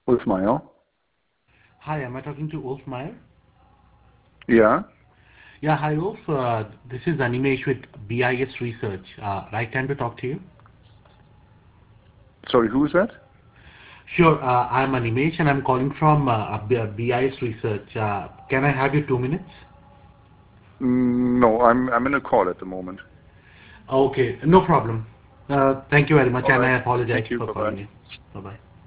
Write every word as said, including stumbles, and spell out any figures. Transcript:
Ulf Meyer. Hi, am I talking to Ulf Meyer? Yeah. Yeah, hi Ulf. Uh, this is Animesh with B I S Research. Uh, right time to talk to you? Sorry, who is that? Sure, uh, I'm Animesh and I'm calling from uh, B I S Research. Uh, can I have you two minutes? Mm, no, I'm I'm in a call at the moment. Okay, no problem. Uh, thank you very much All and right. I apologize Thank you. for Bye bye. calling you. Bye-bye.